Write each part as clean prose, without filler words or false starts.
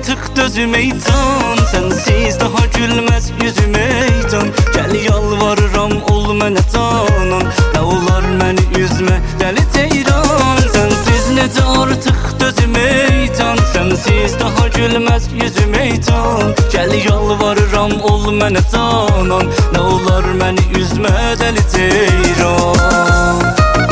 artık dözüm ey can, sensiz daha gülmez yüzüm ey can. Gel yalvarıram ol mənə canan, nə olar məni üzmə dəli ceyran. Sensiz necə artıq dözüm ey can, sensiz daha gülmez yüzüm ey can. Gel yalvarıram ol mənə canan, nə olar məni üzmə dəli ceyran.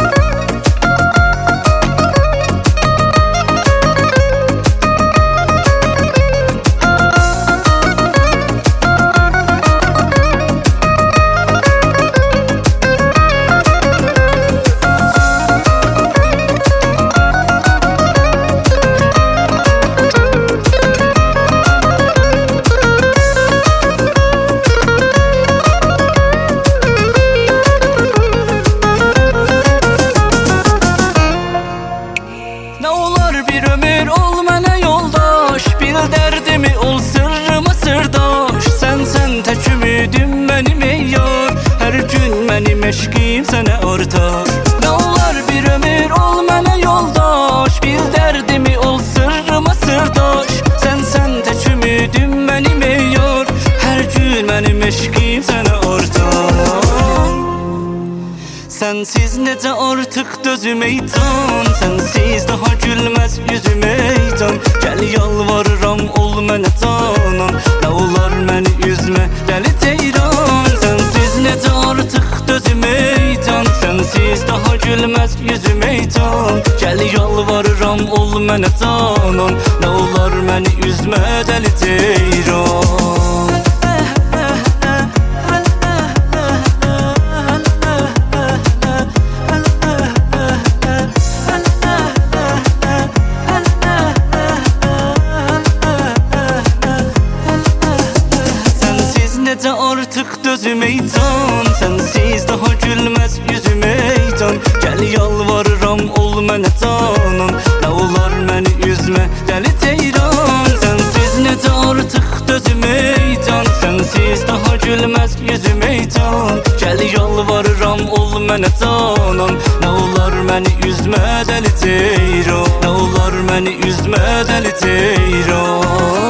Bir ömür ol mənə yoldaş, bil dərdimi ol sırrıma sırdaş. Sən tək ümidim mənim ey yar, hər gün mənim eşqim sənə artar. Nə olar bir ömür ol mənə yoldaş, bil dərdimi ol sırrıma sırdaş. Sən tək ümidim mənim ey yar, hər gün mənim eşqim sənə artar. Sensiz necə artıq dözüm ey can, sensiz daha gülməz yüzüm ey can. Gəl yalvarıram ol mənə canan, nə olar məni üzmə dəli ceyran. Sensiz necə artıq dözüm ey can, sensiz daha gülməz yüzüm ey can. Gəl yalvarıram ol mənə canan, nə olar məni üzmə dəli ceyran. Necə artıq dözüm ey can, sensiz daha gülməz yüzüm ey can. Gəl yalvarıram ol mənə canan, nə olar məni üzmə dəli ceyran. Sensiz necə artıq dözüm ey can, sensiz daha gülməz yüzüm ey can. Gəl yalvarıram ol mənə canan, nə olar məni üzmə dəli ceyran. Nə olar məni üzmə dəli ceyran.